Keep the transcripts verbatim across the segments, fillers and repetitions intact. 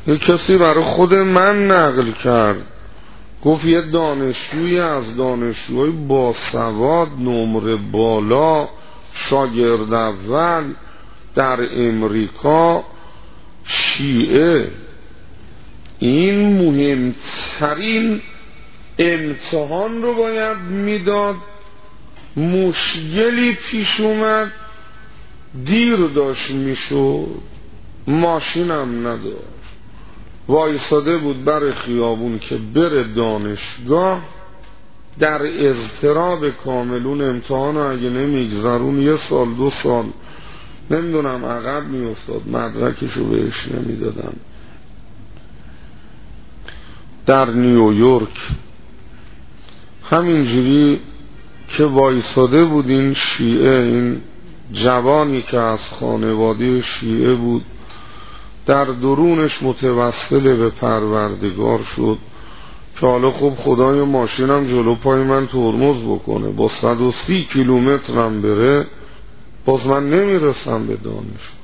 یک کسی برای خود من نقل کرد، گفت یه دانشجوی از دانشجوهای باسواد، نمره بالا، شاگرد اول در امریکا، شیعه، این مهمترین امتحان رو باید میداد، مشکلی پیش اومد، دیر داشت میشد، ماشینم نداشت، وایساده بود بر خیابون که بره دانشگاه، در اضطراب کاملون امتحان اگه نمیگذرون یه سال دو سال نمیدونم عقب میافتاد، مدرکشو بهش نمیدادن. در نیویورک همینجوری که وایساده بود این شیعه، این جوانی که از خانواده شیعه بود، در درونش متوسل به پروردگار شد که حالا خب خدای ماشینم جلو پای من ترمز بکنه، با صد و سی کیلومترم بره، باز من نمیرسم به دانش.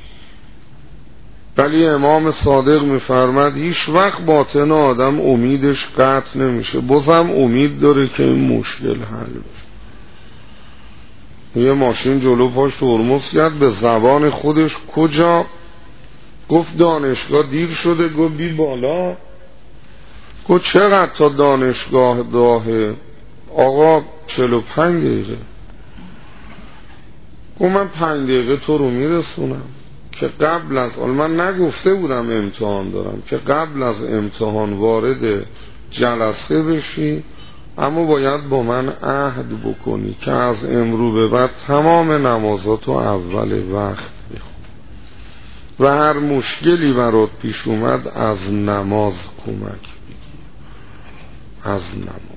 ولی امام صادق میفرمد هیچ وقت باطن آدم امیدش قطع نمیشه، بازم امید داره که این مشکل حل بشه. یه ماشین جلو پاش ترمز کرد، به زبان خودش کجا؟ گفت دانشگاه دیر شده. گفت بی بالا. گفت چقدر تا دانشگاه داهه؟ آقا چهل و پنج دقیقه. گفت من پنج دقیقه تو رو میرسونم که قبل از، من نگفته بودم امتحان دارم، که قبل از امتحان وارد جلسه بشی، اما باید با من عهد بکنی که از امرو به بعد تمام نمازاتو اول وقت بخون و هر مشکلی برات پیش اومد از نماز کمک بگیر، از نماز.